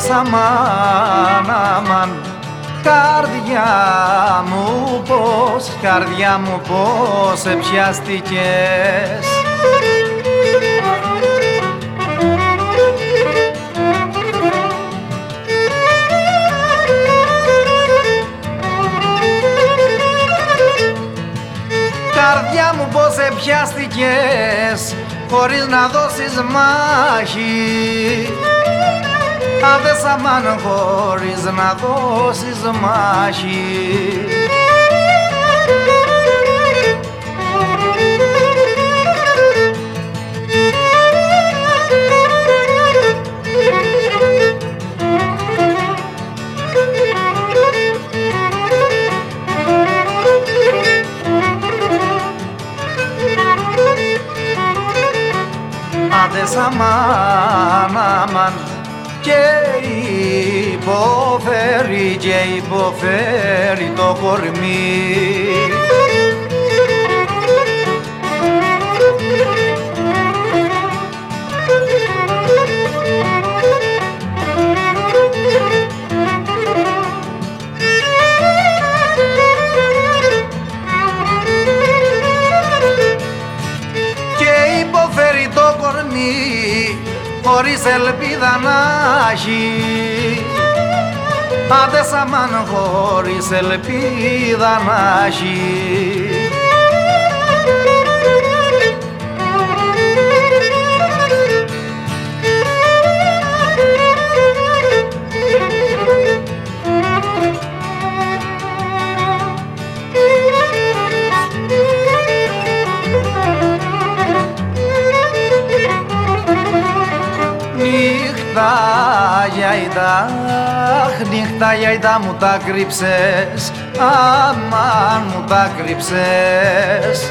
Άντες αμάν, αμάν, καρδιά μου πώς επιάστηκες. Καρδιά μου πώς επιάστηκες χωρίς να δώσεις μάχη. Άντες αμάν χωρίς να δώσεις μάχη. Άντες αμάν, αμάν, και υποφέρει το κορμί. Χωρίς ελπίδα να έχει. Άντες αμάν χωρίς ελπίδα να έχει. Νύχτα γιαϊντά μου τα κρύψες, αμάν μου τα κρύψες.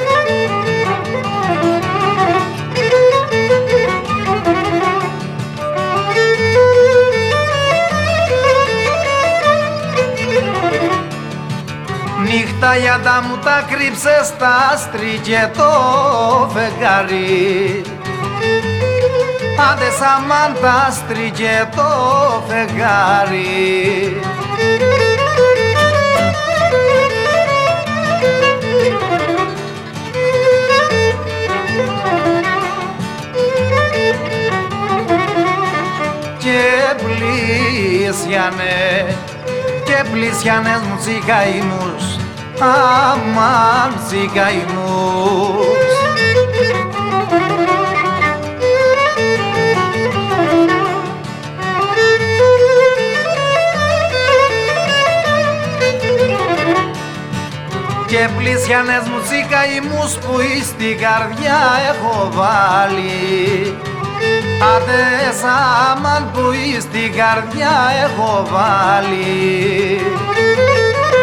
Νύχτα γιαϊντά μου τα κρύψες, τα άστρη και το φεγγάρι. Άντες αμάν τα άστρη και το φεγγάρι. Και πλησιάνες μου τσικαημούς, αμάν τσικαημούς. Και πλησιάνες μου τσικαημούς που εις την καρδιά έχω βάλει. Άντες αμάν που εις την καρδιά έχω βάλει.